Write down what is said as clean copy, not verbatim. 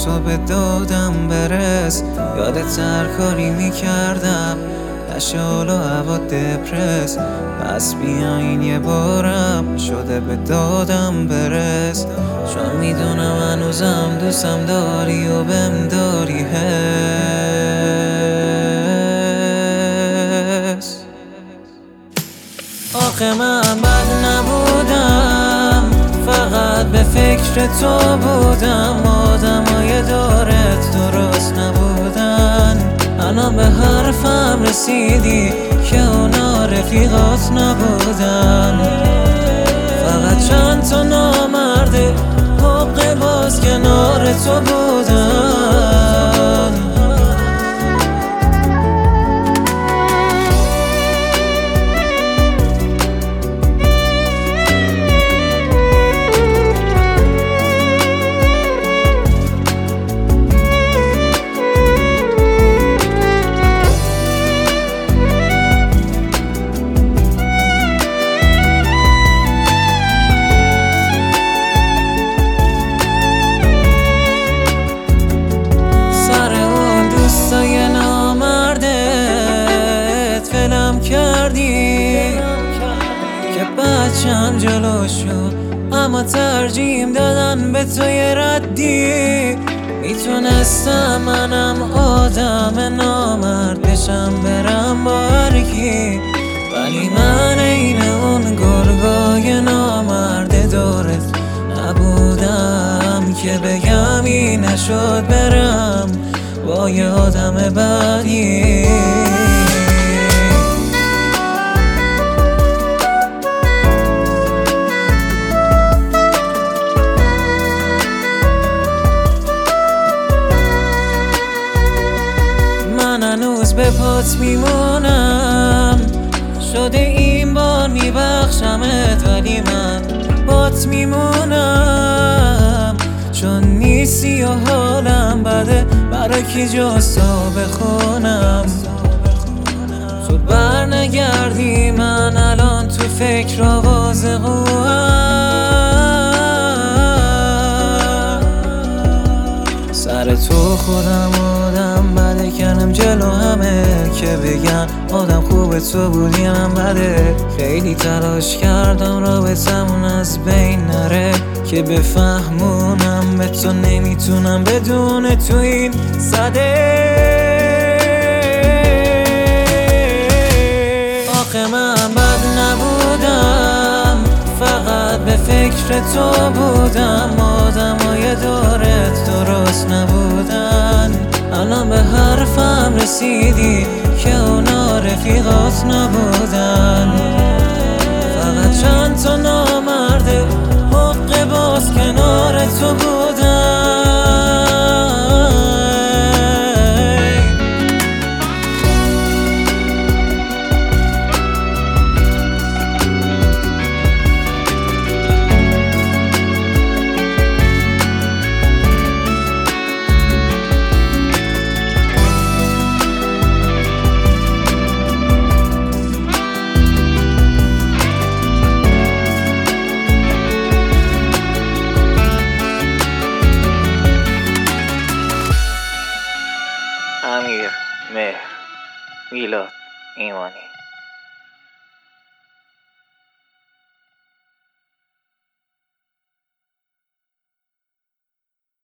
تو به دادم برس. یادت هر کاری میکردم نشال و هوا دپرس. پس بیاین یه بارم شده به دادم برس. چون میدونم هنوزم دوستم داری و بهم داری حس. آخه من بد نبودم، فقط به فکر تو بودم. آدمای دورت درست نبودن. الان به حرفم رسیدی که اونا رفیقات نبودن. فقط چند تا نامرده حق باز کنار تو بودن. کردی که بچم جلو شد، اما ترجیم دادن به تو یه ردی. میتونستم منم آدم نامرد بشم برم با هرکی، ولی من این اون گرگای نامرد دورت نبودم که بگم این نشد برم با یه آدم بدی. هنوز به پات میمونم، شده این بار میبخشمت، ولی من بات میمونم. چون نیستی و حالم بده، برای کی جز تو بخونم. تو برنگردی من الان تو فکر آواز قوام. سر تو خودم آدم بده کردم جلو همه که بگن آدم خوبه تو بودی من بده. خیلی تلاش کردم رابطمون از بین نره که بفهمونم به تو نمیتونم بدون تو این صده. آخه من بد نبودم، فقط به فکر تو بودم. آدمای دورت درست نبودن. الان به حرفم رسیدی که اونا رفیقات نبودن. فقط چند تا نامرده حق باز کنار تو بودن. امیر مهر، میلاد ایمانی.